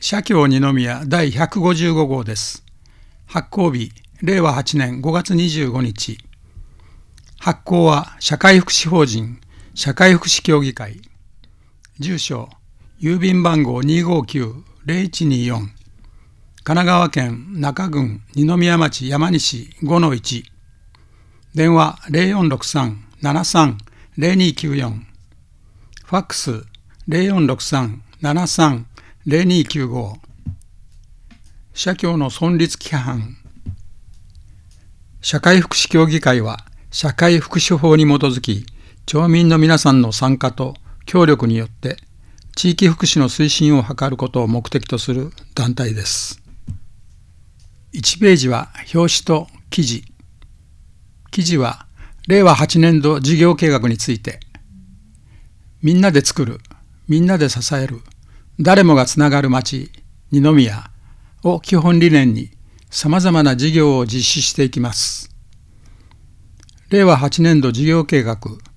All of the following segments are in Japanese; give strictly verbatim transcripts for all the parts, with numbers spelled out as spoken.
社協二宮第ひゃくごじゅうご号です。発行日、れいわはちねんごがつにじゅうごにち。発行は社会福祉法人社会福祉協議会。住所、郵便番号 にーごーきゅうーぜろいちにーよん。神奈川県中郡二宮町山西 ごのいち。電話 ゼロよんろくさん ななさん ゼロにきゅうよん。ファックス ゼロよんろくさん ななさん ゼロにきゅうご。社協の存立規範。社会福祉協議会は社会福祉法に基づき、町民の皆さんの参加と協力によって地域福祉の推進を図ることを目的とする団体です。いちページは表紙と記事。記事はれいわはちねんど事業計画について、みんなで作る、みんなで支える、誰もがつながる町、二宮を基本理念にさまざまな事業を実施していきます。れいわはちねんど事業計画。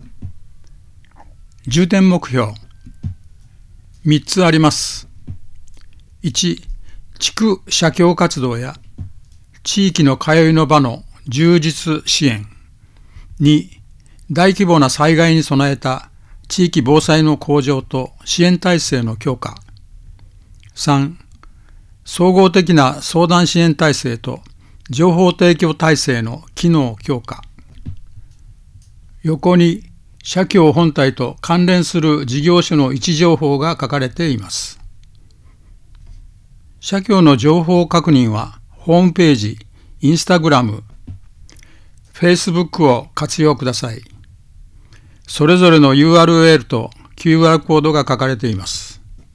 重点目標みっつあります。いち、地区社協活動や地域の通いの場の充実支援。に、大規模な災害に備えた地域防災の向上と支援体制の強化。さん、総合的な相談支援体制と情報提供体制の機能強化。横に社協本体と関連する事業所の位置情報が書かれています。社協の情報確認はホームページ、インスタグラム、フェイスブックを活用ください。それぞれの ユーアールエル と キューアール コードが書かれています。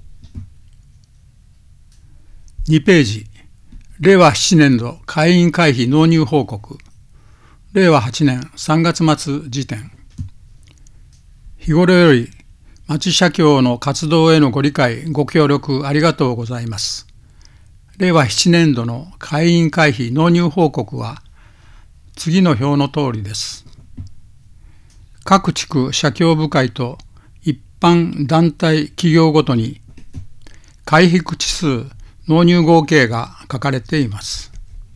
にページ、れいわななねんど会員会費納入報告。れいわはちねんさんがつまつ時点。日頃より町社協の活動へのご理解、ご協力ありがとうございます。れいわななねんどの会員会費納入報告は次の表の通りです。各地区社協部会と一般団体企業ごとに会費口数、納入合計が書かれています。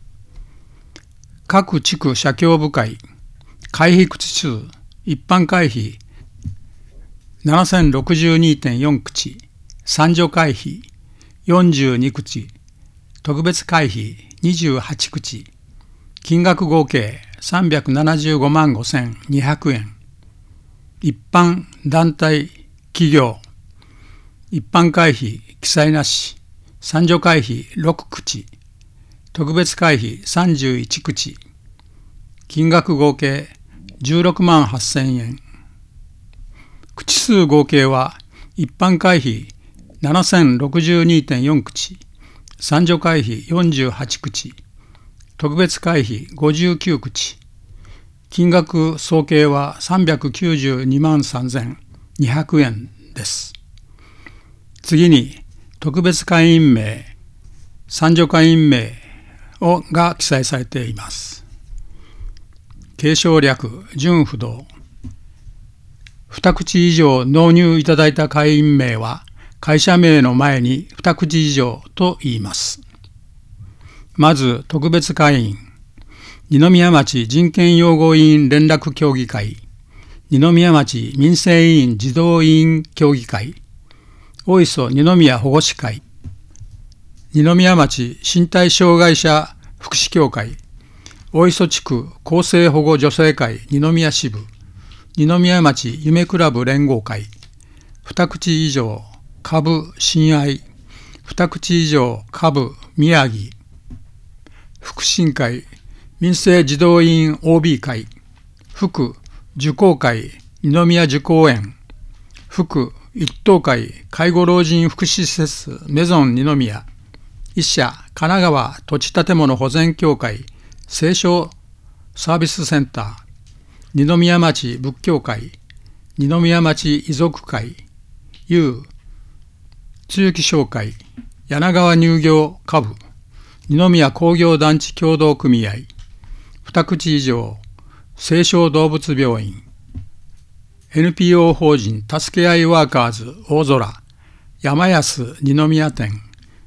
各地区社協部会、会費口数、一般会費 ななせんろくじゅうにてんよん 口、参助会費よんじゅうに口、特別会費にじゅうはち口、金額合計さんびゃくななじゅうごまんごせんにひゃくえん。一般団体企業、一般会費記載なし、参助会費ろく口、特別会費さんじゅういち口、金額合計じゅうろくまんはっせんえん。口数合計は一般会費ななせんろくじゅうにてんよん口、参助会費よんじゅうはち口、特別会費ごじゅうきゅう口、金額総計はさんびゃくきゅうじゅうにまんさんぜんにひゃくえんです。次に、特別会員名、参助会員名をが記載されています。継承略、準不動。二口以上納入いただいた会員名は、会社名の前に二口以上と言います。まず、特別会員。二宮町人権擁護委員連絡協議会、二宮町民生委員児童委員協議会、大磯二宮保護士会、二宮町身体障害者福祉協会、大磯地区厚生保護女性会二宮支部、二宮町夢クラブ連合会、二口以上下部親愛、二口以上下部宮城、福祉会民生児童委員 オービー 会、福受講会二宮受講園、福一等会介護老人福祉施設メゾン二宮、一社神奈川土地建物保全協会青少サービスセンター、二宮町仏教会、二宮町遺族会、U、露木商会、柳川乳業下部、二宮工業団地協同組合、二口以上青少動物病院、エヌピーオー 法人助け合いワーカーズ大空、山安二宮店、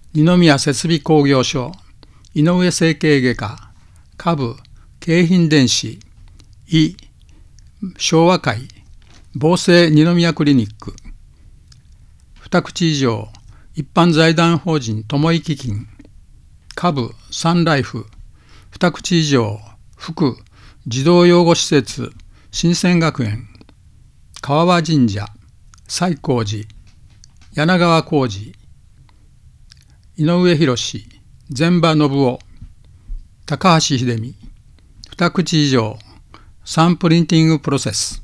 二宮設備工業所、井上整形外科、下部京浜電子、医昭和会、防政二宮クリニック、二口以上一般財団法人友井基金、下部サンライフ、二口以上副児童養護施設新鮮学園、川場神社、西光寺、柳川浩二、井上博史、膳場信夫、高橋秀美、二口以上サンプリンティングプロセス。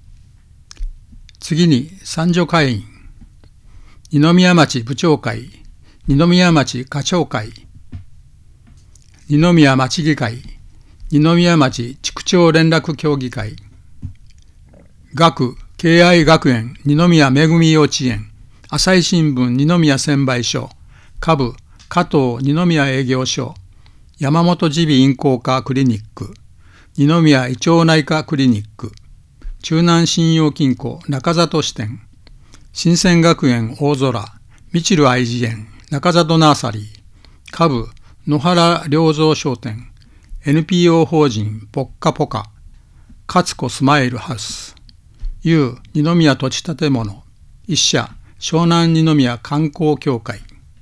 次に三女会員、二宮町部長会、二宮町課長会、二宮町議会、二宮町地区長連絡協議会、学敬愛学園二宮めぐみ幼稚園、朝日新聞二宮専売所、下部加藤二宮営業所、山本耳鼻咽喉科クリニック、二宮胃腸内科クリニック、中南信用金庫中里支店、新鮮学園大空、みちる愛知園中里ナーサリー、下部野原良三商店、エヌピーオー 法人ポッカポカ、勝子スマイルハウス、U 二宮土地建物、一社湘南二宮観光協会、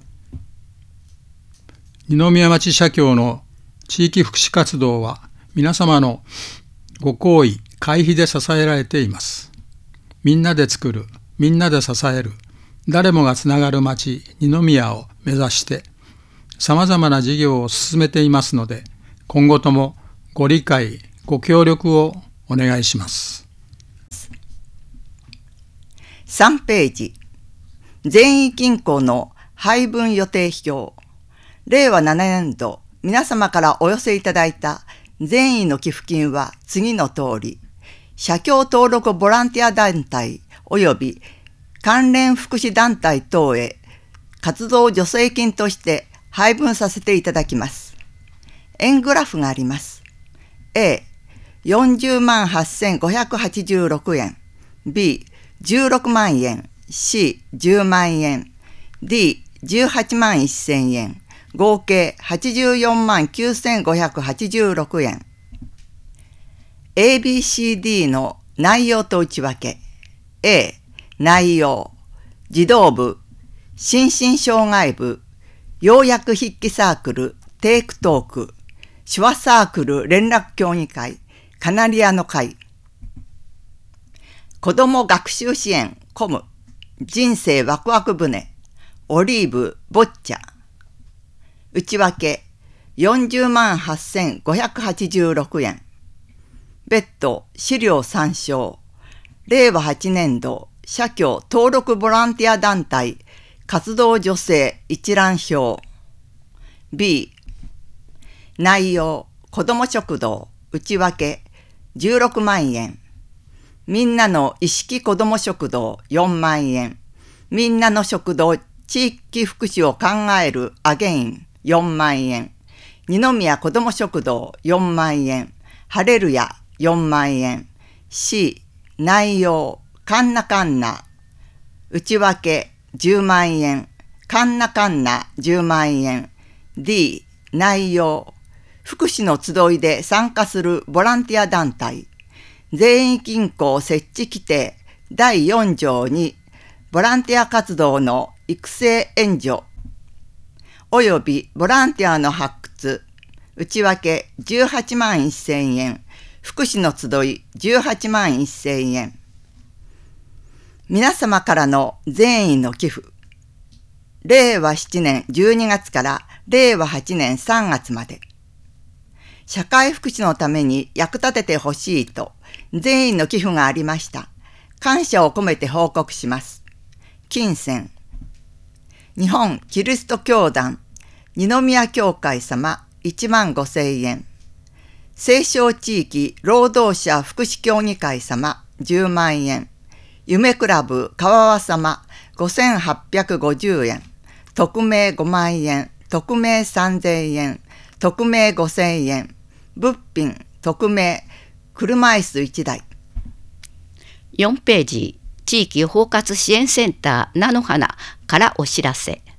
二宮町社協の地域福祉活動は皆様のご厚意、会費で支えられています。みんなで作る、みんなで支える、誰もがつながる町二宮を目指してさまざまな事業を進めていますので、今後ともご理解、ご協力をお願いします。 さんページ、全域金庫の配分予定表。れいわななねんど、皆様からお寄せいただいた善意の寄付金は次の通り、社協登録ボランティア団体及び関連福祉団体等へ活動助成金として配分させていただきます。円グラフがあります。A、よんじゅうまんはっせんごひゃくはちじゅうろくえん。B、じゅうろくまんえん。C、じゅうまんえん。D、じゅうはちまんせんえん。合計はちじゅうよんまんきゅうせんごひゃくはちじゅうろくえん。エービーシーディー の内容と内訳。A、内容。児童部、心身障害部、要約筆記サークル、テイクトーク、手話サークル連絡協議会、カナリアの会。子ども学習支援、コム、人生ワクワク船、オリーブ、ボッチャ。内訳、よんじゅうまんはっせんごひゃくはちじゅうろくえん。別途、資料参照。れいわはちねんど、社協登録ボランティア団体、活動助成一覧表。B、内容、子ども食堂、内訳、じゅうろくまんえん。みんなの意識子ども食堂、よんまんえん。みんなの食堂、地域福祉を考えるアゲイン、よんまんえん。二宮子ども食堂、よんまんえん。ハレルヤ、よんまんえん。C、内容、カンナカンナ。内訳、じゅうまんえん。カンナカンナ、じゅうまんえん。D、内容。福祉の集いで参加するボランティア団体。全域銀行設置規定だいよんじょうにボランティア活動の育成援助およびボランティアの発掘、内訳じゅうはちまんせんえん、福祉の集いじゅうはちまんせんえん。皆様からの善意の寄付。れいわななねんじゅうにがつかられいわはちねんさんがつまで。社会福祉のために役立ててほしいと善意の寄付がありました。感謝を込めて報告します。金銭。日本キリスト教団二宮教会様いちまんごせんえん。西湘地域労働者福祉協議会様じゅうまんえん。夢クラブ川和様ごせんはっぴゃくごじゅうえん。匿名ごまんえん。匿名さんぜんえん。匿名ごせんえん。物品、匿名、車椅子いちだい。 よんページ、地域包括支援センター菜の花からお知らせ。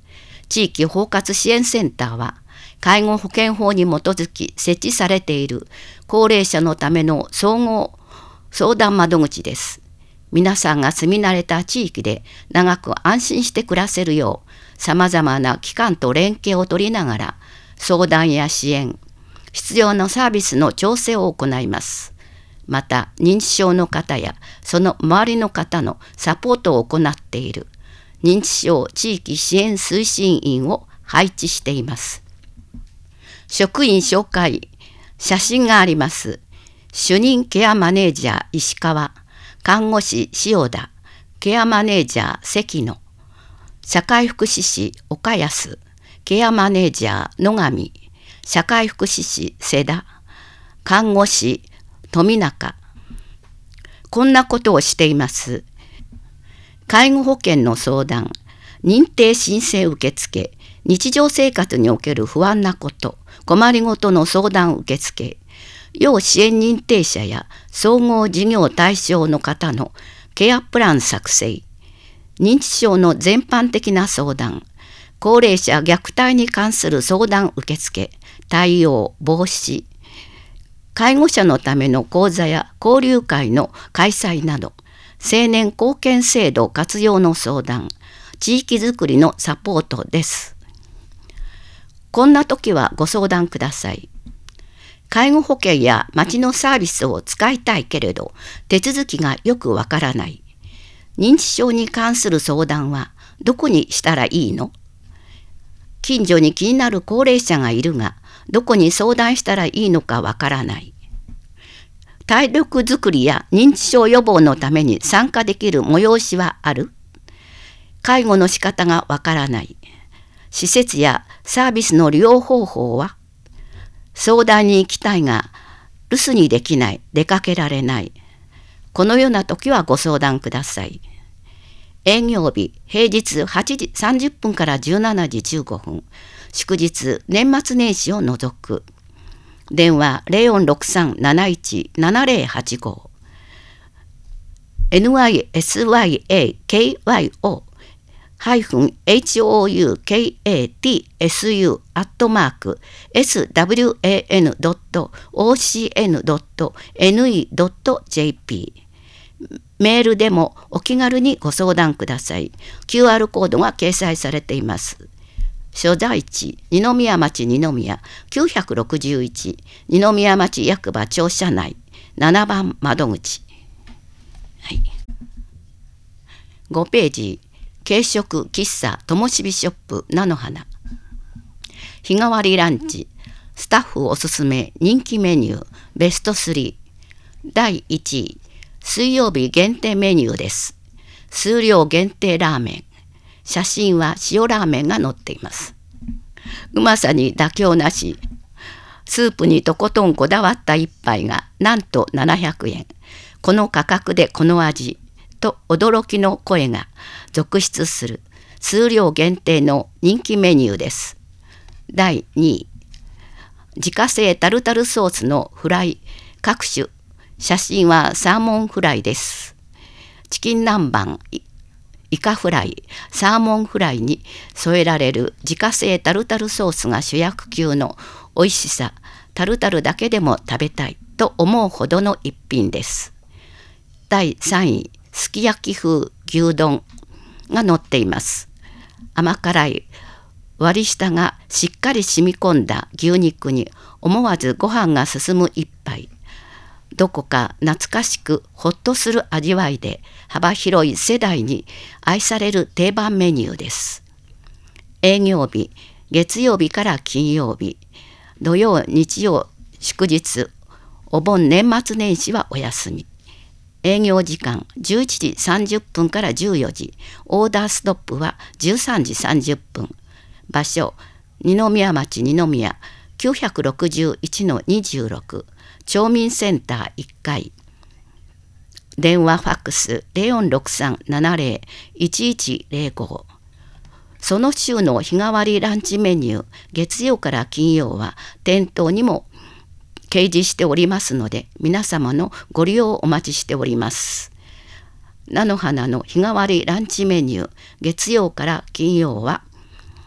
地域包括支援センターは、介護保険法に基づき設置されている高齢者のための総合相談窓口です。皆さんが住み慣れた地域で長く安心して暮らせるよう、さまざまな機関と連携を取りながら、相談や支援、必要なサービスの調整を行います。また、認知症の方やその周りの方のサポートを行っている認知症地域支援推進員を配置しています。職員紹介、写真があります。主任ケアマネージャー石川、看護師塩田、ケアマネージャー関野、社会福祉士岡安、ケアマネージャー野上、社会福祉士瀬田、看護師富中。こんなことをしています。介護保険の相談、認定申請受付、日常生活における不安なこと、困りごとの相談受付、要支援認定者や総合事業対象の方のケアプラン作成、認知症の全般的な相談、高齢者虐待に関する相談受付、対応、防止、介護者のための講座や交流会の開催など、青年貢献制度活用の相談、地域づくりのサポートです。こんな時はご相談ください。介護保険や町のサービスを使いたいけれど、手続きがよくわからない。認知症に関する相談はどこにしたらいいの？近所に気になる高齢者がいるが、どこに相談したらいいのかわからない。体力づくりや認知症予防のために参加できる催しはある？介護の仕方がわからない。施設やサービスの利用方法は？相談に行きたいが、留守にできない、出かけられない。このような時はご相談ください。営業日、平日はちじさんじゅっぷんからじゅうしちじじゅうごふん、祝日、年末年始を除く。電話 ゼロよんろくさん ななじゅういち ななゼロはちご エヌワイエスワイエーケーワイオー ハイフン エイチオーユーケーエーティーエスユー アットマーク エスダブリューエーエヌドットオーシーエヌドットエヌイードットジェーピー メールでもお気軽にご相談ください。キューアール コードが掲載されています。所在地、二宮町二宮きゅうろくいち、二宮町役場庁舎内ななばん窓口。はい、ごページ、軽食喫茶ともしびショップ菜の花。日替わりランチ、スタッフおすすめ人気メニューベストスリー。だいいちい、水曜日限定メニューです。数量限定ラーメン。写真は塩ラーメンが載っています。うまさに妥協なし。スープにとことんこだわった一杯がなんとななひゃくえん。この価格でこの味と驚きの声が続出する数量限定の人気メニューです。だいにい、自家製タルタルソースのフライ各種。写真はサーモンフライです。チキン南蛮、イカフライ、サーモンフライに添えられる自家製タルタルソースが主役級の美味しさ、タルタルだけでも食べたいと思うほどの一品です。だいさんい、すき焼き風牛丼が載っています。甘辛い割り下がしっかり染み込んだ牛肉に思わずご飯が進む一杯。どこか懐かしくほっとする味わいで幅広い世代に愛される定番メニューです。営業日、月曜日から金曜日、土曜、日曜、祝日、お盆年末年始はお休み。営業時間じゅういちじさんじゅっぷんからじゅうよじ、オーダーストップはじゅうさんじさんじゅっぷん。場所、二宮町二宮きゅうろくいちのにじゅうろく、町民センターいっかい。電話ファックス ゼロよんろくさん ななゼロ いちいちゼロご。その週の日替わりランチメニュー、月曜から金曜は店頭にも掲示しておりますので、皆様のご利用をお待ちしております。菜の花の日替わりランチメニュー、月曜から金曜は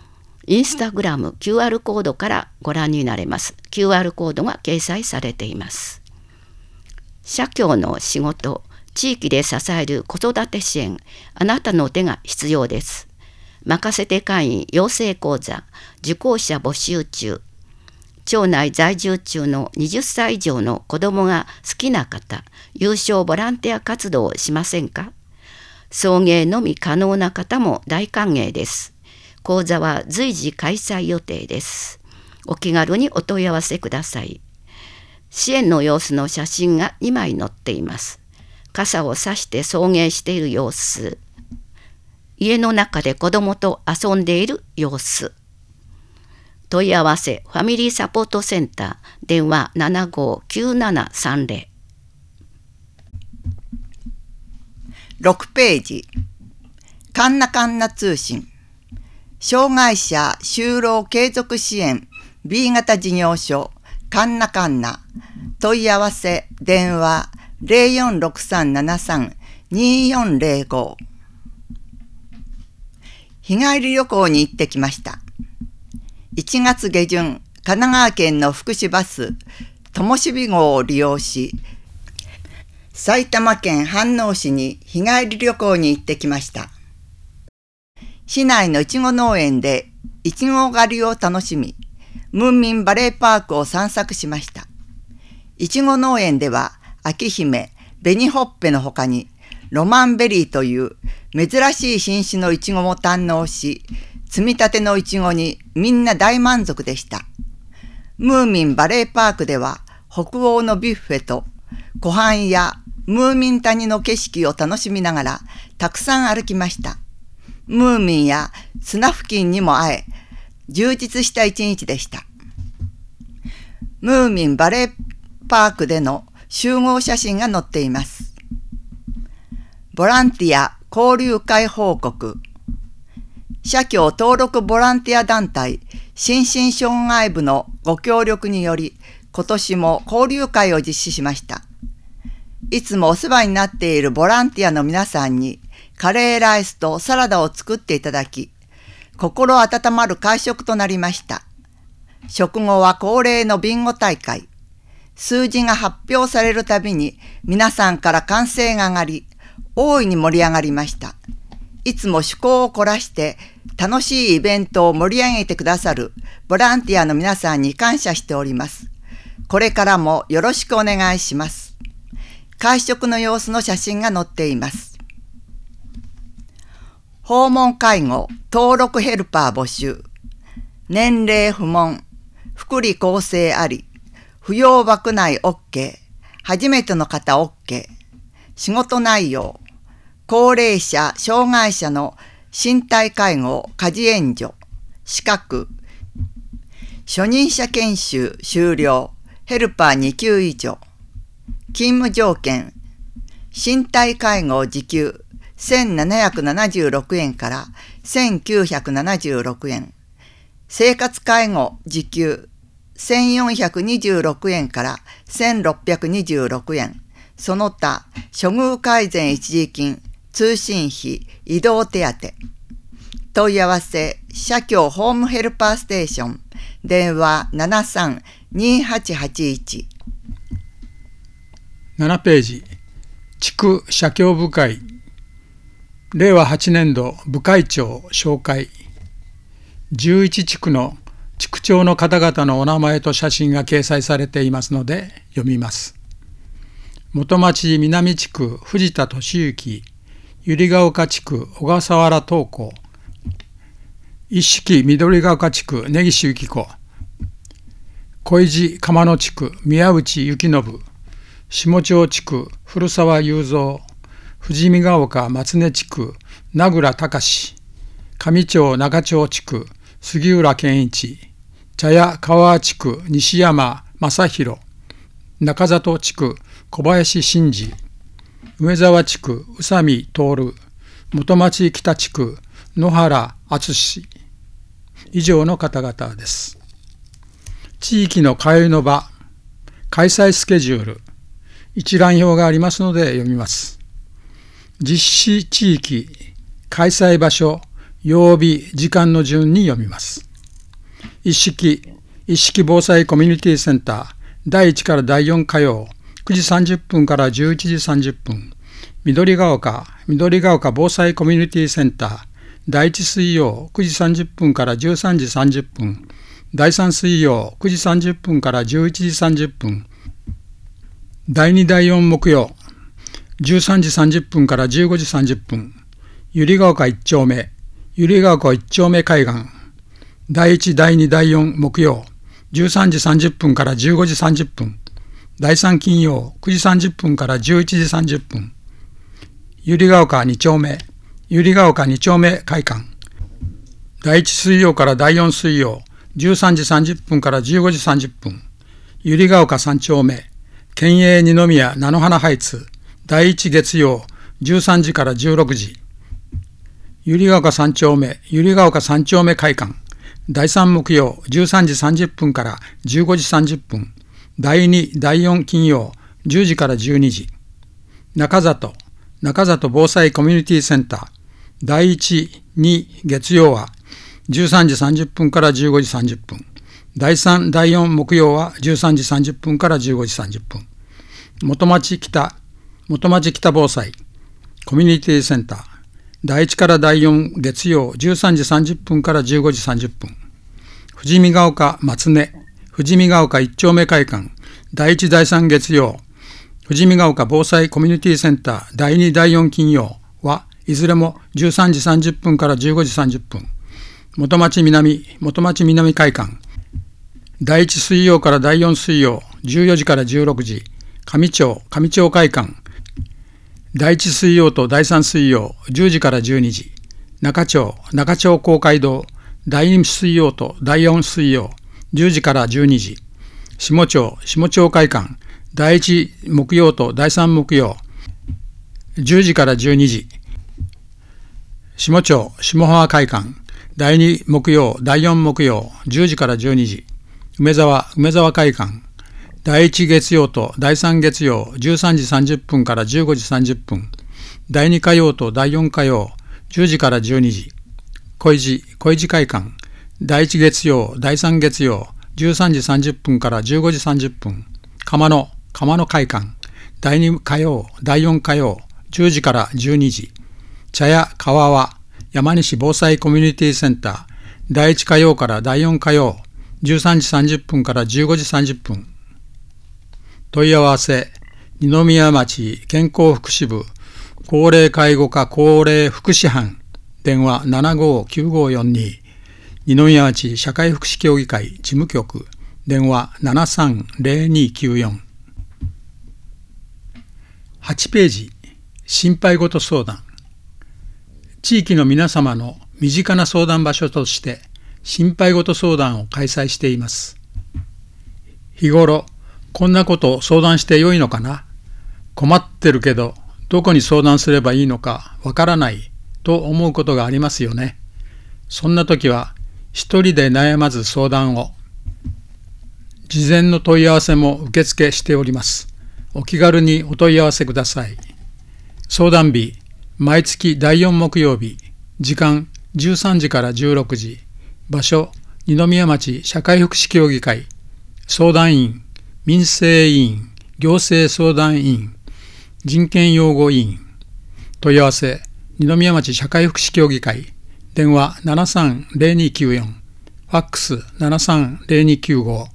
インスタグラム キューアール コードからご覧になれます。キューアール コードが掲載されています。社協の仕事、地域で支える子育て支援、あなたの手が必要です。任せて会員養成講座、受講者募集中。町内在住中のはたち以上の子どもが好きな方、有償ボランティア活動をしませんか？送迎のみ可能な方も大歓迎です。講座は随時開催予定です。お気軽にお問い合わせください。支援の様子の写真がにまい載っています。傘を差して送迎している様子。家の中で子どもと遊んでいる様子。問い合わせファミリーサポートセンター電話 ななごーきゅうななさんぜろ。 ろくページ、かんなかんな通信、障害者就労継続支援 ビー 型事業所かんなかんな、問い合わせ電話 ゼロよんろくさんななさんによんゼロご。日帰り旅行に行ってきました。いちがつ下旬、神奈川県の福祉バス、ともしび号を利用し、埼玉県飯能市に日帰り旅行に行ってきました。市内のいちご農園でいちご狩りを楽しみ、ムーミンバレーパークを散策しました。いちご農園では、秋姫、紅ほっぺの他に、ロマンベリーという珍しい品種のいちごも堪能し、摘みたてのいちごにみんな大満足でした。ムーミンバレーパークでは北欧のビュッフェと湖畔やムーミン谷の景色を楽しみながらたくさん歩きました。ムーミンや砂付近にも会え、充実した一日でした。ムーミンバレーパークでの集合写真が載っています。ボランティア交流会報告。社協登録ボランティア団体心身障害部のご協力により、今年も交流会を実施しました。いつもお世話になっているボランティアの皆さんにカレーライスとサラダを作っていただき、心温まる会食となりました。食後は恒例のビンゴ大会。数字が発表されるたびに皆さんから歓声が上がり、大いに盛り上がりました。いつも趣向を凝らして楽しいイベントを盛り上げてくださるボランティアの皆さんに感謝しております。これからもよろしくお願いします。会食の様子の写真が載っています。訪問介護登録ヘルパー募集。年齢不問。福利厚生あり。扶養枠内 OK。初めての方 OK。仕事内容。高齢者、障害者の身体介護、家事援助、資格、初任者研修終了、ヘルパーに級以上、勤務条件、身体介護時給せんななひゃくななじゅうろくえんからせんきゅうひゃくななじゅうろくえん、生活介護時給せんよんひゃくにじゅうろくえんからせんろっぴゃくにじゅうろくえん、その他、処遇改善一時金、通信費、移動手当。問い合わせ、社協ホームヘルパーステーション、電話 ななさんにはちはちいち。 ななページ、地区社協部会、れいわはちねんど部会長紹介。じゅういち地区の地区長の方々のお名前と写真が掲載されていますので読みます。元町南地区藤田俊之、百合ヶ丘地区小笠原東子、一色緑ヶ丘地区根岸幸子、小意地鎌野地区宮内幸信、下町地区古澤雄三、富士見ヶ丘松根地区名倉隆、上町中町地区杉浦健一、茶屋川地区西山正弘、中里地区小林真二、梅沢地区宇佐美徹、元町北地区野原敦、以上の方々です。地域の通いの場、開催スケジュール、一覧表がありますので読みます。実施地域、開催場所、曜日、時間の順に読みます。 一式、一式防災コミュニティセンター、だいいちからだいよん火曜、くじさんじゅっぷんからじゅういちじさんじゅっぷん。緑が丘、緑が丘防災コミュニティセンター、だいいち水曜、くじさんじゅっぷんからじゅうさんじさんじゅっぷん。だいさん水曜、くじさんじゅっぷんからじゅういちじさんじゅっぷん。だいにだいよん木曜、じゅうさんじさんじゅっぷんからじゅうごじさんじゅっぷん。百合ヶ丘いち丁目、百合ヶ丘いち丁目海岸。だいいち、だいに、だいよん木曜、じゅうさんじさんじゅっぷんからじゅうごじさんじゅっぷん。だいさん金曜、くじさんじゅっぷんからじゅういちじさんじゅっぷん。百合ヶ丘に丁目、百合ヶ丘に丁目会館。だいいち水曜からだいよん水曜、じゅうさんじさんじゅっぷんからじゅうごじさんじゅっぷん。百合ヶ丘さん丁目、県営二宮菜の花ハイツ。だいいち月曜、じゅうさんじからじゅうろくじ。百合ヶ丘さん丁目、百合ヶ丘さん丁目会館。だいさん木曜、じゅうさんじさんじゅっぷんからじゅうごじさんじゅっぷん。だいに、だいよん金曜、じゅうじからじゅうにじ。中里、中里防災コミュニティセンター。だいいち、に月曜はじゅうさんじさんじゅっぷんからじゅうごじさんじゅっぷん。だいさん、だいよん木曜はじゅうさんじさんじゅっぷんからじゅうごじさんじゅっぷん。元町北、元町北防災コミュニティセンター。だいいちからだいよん月曜、じゅうさんじさんじゅっぷんからじゅうごじさんじゅっぷん。富士見ヶ丘松根、富士見ヶ丘いち丁目会館。だいいち、だいさん月曜、富士見ヶ丘防災コミュニティセンター。だいに、だいよん金曜はいずれもじゅうさんじさんじゅっぷんからじゅうごじさんじゅっぷん。元町南、元町南会館。だいいち水曜からだいよん水曜、じゅうよじからじゅうろくじ。上町、上町会館。だいいち水曜とだいさん水曜、じゅうじからじゅうにじ。中町、中町公会堂。だいに水曜とだいよん水曜、じゅうじからじゅうにじ。下町、下町会館。だいいち木曜とだいさん木曜、じゅうじからじゅうにじ。下町、下浜会館。だいに木曜、だいよん木曜、じゅうじからじゅうにじ。梅沢、梅沢会館。だいいち月曜とだいさん月曜、じゅうさんじさんじゅっぷんからじゅうごじさんじゅっぷん。だいに火曜とだいよん火曜、じゅうじからじゅうにじ。小石、小石会館。だいいち月曜、だいさん月曜、じゅうさんじさんじゅっぷんからじゅうごじさんじゅっぷん。釜野、釜野会館。だいに火曜、だいよん火曜、じゅうじからじゅうにじ。茶屋川和、山西防災コミュニティセンター。だいいち火曜からだいよん火曜、じゅうさんじさんじゅっぷんからじゅうごじさんじゅっぷん。問い合わせ、二宮町健康福祉部、高齢介護課高齢福祉班、電話 ななごーきゅうごーよんに。二宮町社会福祉協議会事務局、電話 ななさんぜろにきゅうよん。はちページ、心配事相談。地域の皆様の身近な相談場所として心配事相談を開催しています。日頃、こんなことを相談してよいのかな、困ってるけどどこに相談すればいいのかわからないと思うことがありますよね。そんな時は一人で悩まず相談を。事前の問い合わせも受付しております。お気軽にお問い合わせください。相談日、毎月だいよん木曜日、時間じゅうさんじからじゅうろくじ、場所二宮町社会福祉協議会、相談員、民生委員、行政相談委員、人権擁護委員。問い合わせ、二宮町社会福祉協議会、電話 ななさんぜろにきゅうよん、ファックス ななさんぜろにきゅうご。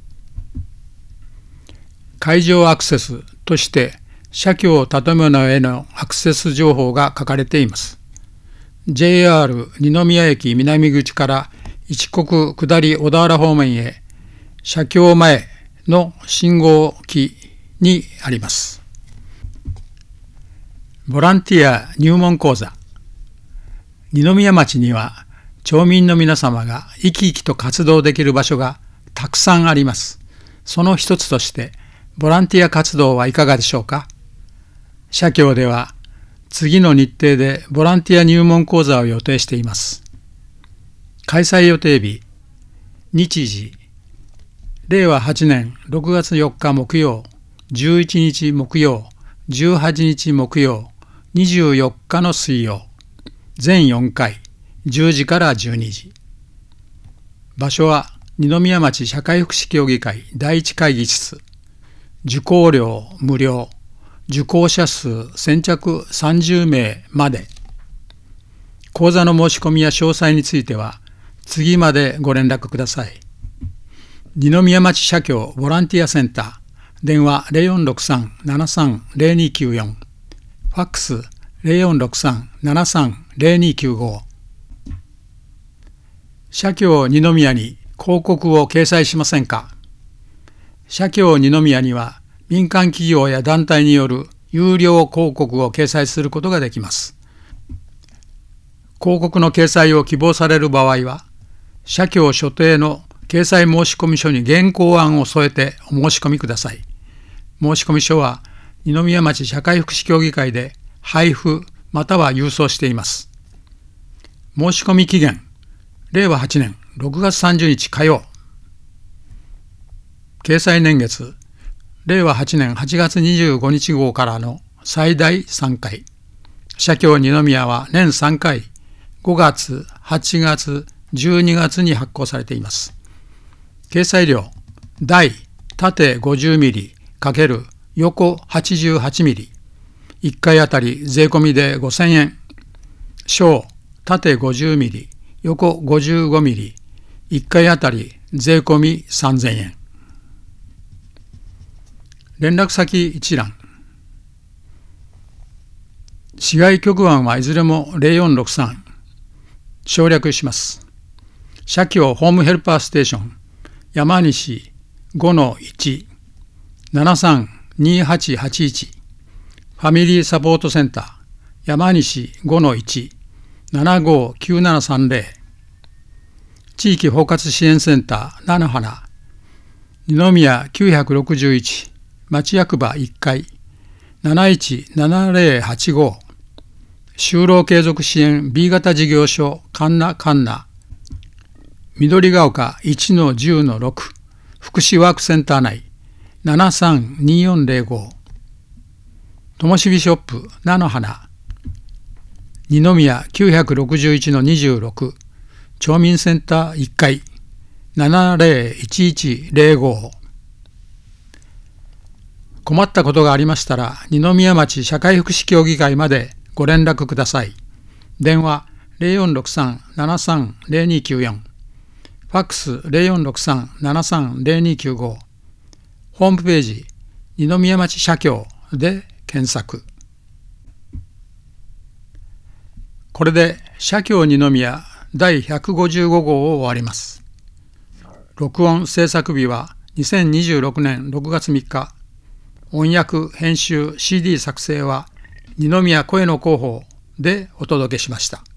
会場アクセスとして社協建物へのアクセス情報が書かれています。ジェイアール 二宮駅南口から一国下り小田原方面へ、社協前の信号機にあります。ボランティア入門講座。二宮町には町民の皆様が生き生きと活動できる場所がたくさんあります。その一つとしてボランティア活動はいかがでしょうか。社協では次の日程でボランティア入門講座を予定しています。開催予定日、日時、れいわはちねんろくがつよっか木曜、じゅういちにち木曜、じゅうはちにち木曜、にじゅうよっかの水曜、全よんかい、じゅうじからじゅうにじ。場所は二宮町社会福祉協議会第一会議室、受講料無料、受講者数先着さんじゅうめいまで。講座の申し込みや詳細については次までご連絡ください。二宮町社協ボランティアセンター、電話 ゼロよんろくさん ななさん ゼロにきゅうよん、ファックス ゼロよんろくさん ななさん ゼロにきゅうご。社協二宮に広告を掲載しませんか？社協二宮には民間企業や団体による有料広告を掲載することができます。広告の掲載を希望される場合は、社協所定の掲載申込書に原稿案を添えてお申し込みください。申込書は二宮町社会福祉協議会で配布または郵送しています。申し込み期限、れいわはちねんろくがつさんじゅうにち火曜。掲載年月、れいわはちねんはちがつにじゅうごにち号からの最大さんかい。社協二宮は年さんかい、ごがつ、はちがつ、じゅうにがつに発行されています。掲載料、大、縦 ごじゅうミリ× 横 はちじゅうはちミリ、いっかいあたり税込みでごせんえん。小、縦 ごじゅうミリ、横 ごじゅうごミリ、いっかいあたり税込みさんぜんえん。連絡先一覧。市外局番はいずれもゼロよんろくさん。省略します。社協ホームヘルパーステーション山西 ごのいち ななさん にはちはちいち、ファミリーサポートセンター山西 ごのいち ななごきゅうななさんゼロ、地域包括支援センター菜の花二宮きゅうひゃくろくじゅういち、町役場いっかい なないちななゼロはちご、就労継続支援 ビー 型事業所神奈神奈緑が丘 いちのじゅうのろく 福祉ワークセンター内ななさんによんゼロご、ともしびショップ菜の花二宮きゅうひゃくろくじゅういちのにじゅうろく、町民センターいっかい ななゼロいちいちゼロご。困ったことがありましたら二宮町社会福祉協議会までご連絡ください。電話 ゼロよんろくさん ななさん ゼロにきゅうよん、ファックス ゼロよんろくさん ななさん ゼロにきゅうご、ホームページ二宮町社協で検索。これで社協二宮第ひゃくごじゅうご号を終わります。録音制作日はにせんにじゅうろくねんろくがつみっか。音訳、編集、シーディー 作成は二宮声の広報でお届けしました。